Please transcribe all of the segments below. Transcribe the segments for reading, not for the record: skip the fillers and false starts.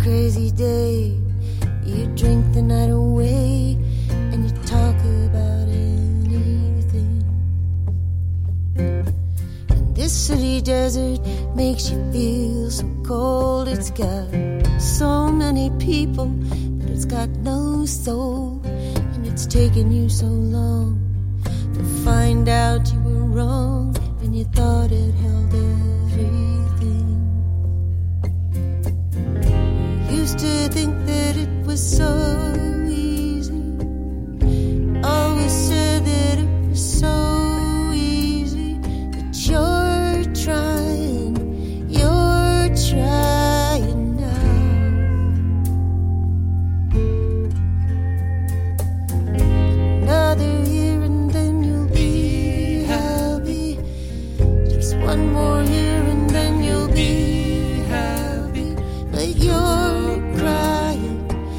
crazy day. You drink the night away and you talk about anything. And this city desert makes you feel so cold. It's got so many people, but it's got no soul. And it's taken you so long to find out you were wrong, and you thought it held everything. You used to think that it was so easy. Always said that it was so easy. But you're trying now. Another year and then you'll be happy. Just one more year and then you'll be happy. But you're crying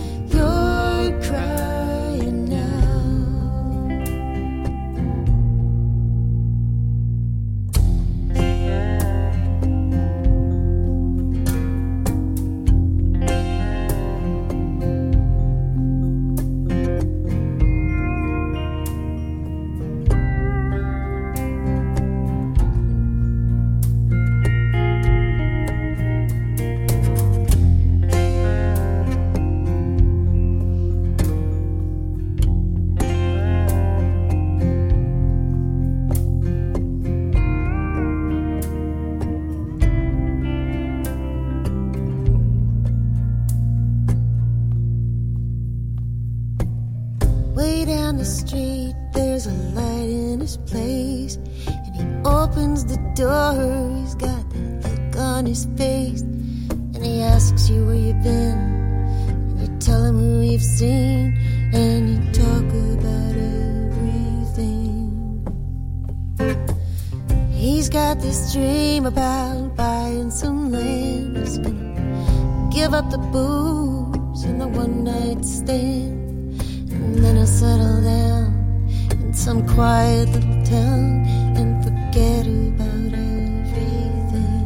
now. Way down the street, there's a light in his place, and he opens the door. He's got that look on his face, and he asks you where you've been, and you tell him who you've seen, and you talk about everything. He's got this dream about buying some land. He's gonna give up the booze and the one-night stand, and then he'll settle down in some quiet little town and forget about everything.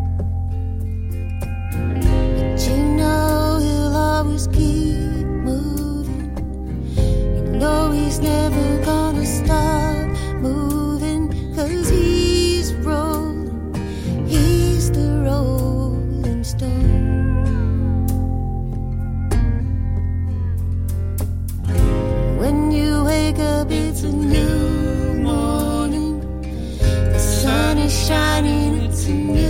But you know he'll always keep moving. You know he's never gonna stop moving, 'cause he's rolling, he's the Rolling Stone. When you wake up, it's a new morning. The sun is shining, it's a new